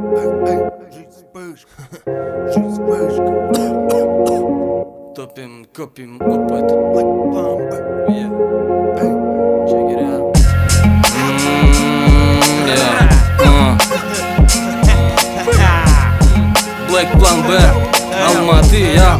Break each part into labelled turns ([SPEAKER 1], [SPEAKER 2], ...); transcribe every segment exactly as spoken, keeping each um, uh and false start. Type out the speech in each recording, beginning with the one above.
[SPEAKER 1] Топим, копим опыт. Yeah. Check it out. Mm, yeah. uh. Black Plan B, Алматы, я.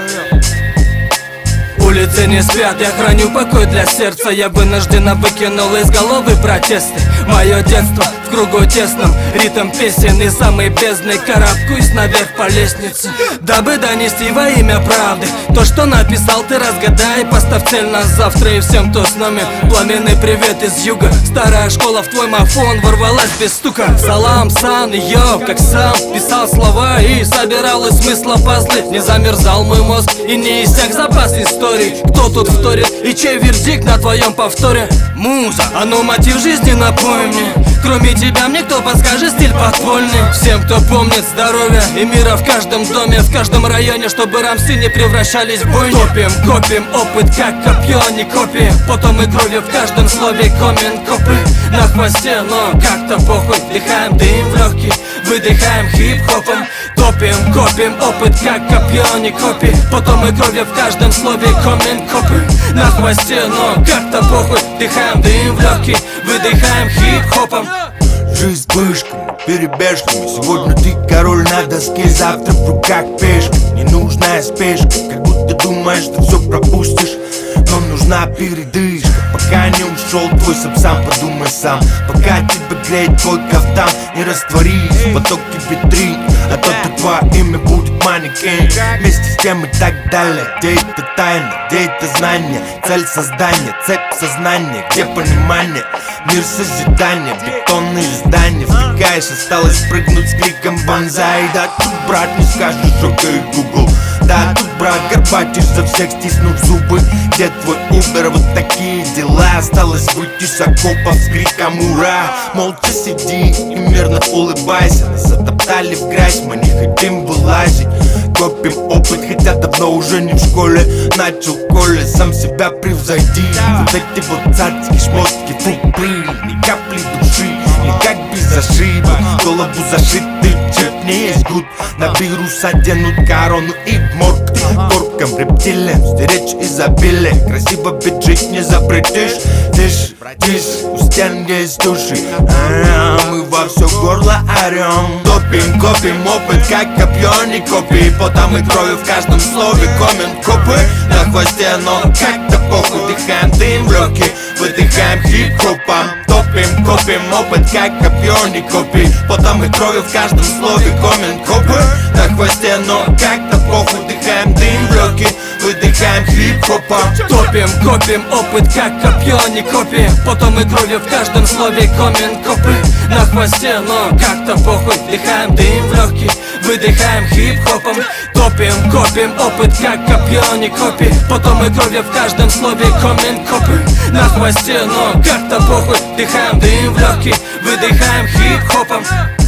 [SPEAKER 1] Улицы не спят, я храню покой для сердца. Я вынужденно выкинул из головы протесты. Мое детство в кругу тесном, ритм песен и самый бездны. Карабкаюсь наверх по лестнице, дабы донести во имя правды то, что написал, ты разгадай. Поставь цель на завтра и всем, кто с нами. Пламенный привет из юга. Старая школа в твой мафон ворвалась без стука. Салам, сан, йо, как сам писал слова и собирал из смысла пазлы. Не замерзал мой мозг и не иссяк запас истории. Кто тут вторит и чей вердикт на твоем повторе? Муза, а ну мотив жизни напой мне. Кроме тебя мне кто подскажет стиль подпольный? Всем, кто помнит здоровья и мира в каждом доме, в каждом районе, чтобы рамсы не превращались в бойни. Топим, копим опыт, как копье, не копии. Потом и кровью в каждом слове коммент копы на хвосте, но как-то похуй. Вдыхаем дым в легкие, выдыхаем хип-хопом. Топим, копим опыт, как копье, не копии. Потом и кровью в каждом слове коммент копы на хвосте, но как-то похуй. Вдыхаем дым в легкие, выдыхаем хип-хопом.
[SPEAKER 2] Жизнь пышками, перебежками. Сегодня ты король на доске, завтра в руках пешка. Ненужная спешка, как будто думаешь, ты все пропустишь. Но нужна передышка, пока не ушел твой сапсан, подумай сам. Пока тебя греет твой кафтан, не растворись в потоке витрин. А то твое имя будет манекен. Вместе с тем и так далее. Где это тайна, где это знание? Цель создания, цепь сознания. Где понимание? Мир созидания, бетонные здания. Втыкаешь, осталось прыгнуть с кликом банзай. Да тут, брат, не скажешь, окей, Google. Да тут, брат, горбатишь за всех, стиснув зубы. Где твой Uber, вот такие дела. Осталось выйти с окопов с криком ура. Молча сиди и мирно улыбайся. Нас затоптали в грязь, мы не хотим вылазить. Копим опыт, хотя давно уже не в школе. Начал в коле, сам себя превзойди. Вот эти вот царские шмотки, фу, пыль, ни капли души, никак без ошибок. Голову зашитый чип, не есть гуд. На вирус оденут корону и в морг. Горкам, рептилиям, стеречь изобилие. Красиво ведь жить не запретишь. Тише, тише, у стен есть души, а мы во все горло орем. Топим, копим опыт, как копье, не копии. Потом и кровью в каждом слове коммент копы на хвосте, но как-то похуй. Вдыхаем дым в легкие, выдыхаем хип-хопом. Топим, копим опыт, как копье, не копии. Потом и кровью в каждом слове коммент копы на хвосте, но как-то похуй. Вдыхаем дым в легкие, выдыхаем хип-хопом. Топим, копим опыт, как копье, не копии. Потом и кровью в каждом слове коммент копы на хвосте, но как-то похуй. Вдыхаем дым в легкие, выдыхаем хип-хопом. Топим, копим опыт, как копье, не копии. Потом и кровью в каждом слове коммент копы на хвосте, но как-то похуй. Вдыхаем дым в легкие, выдыхаем хип-хопом.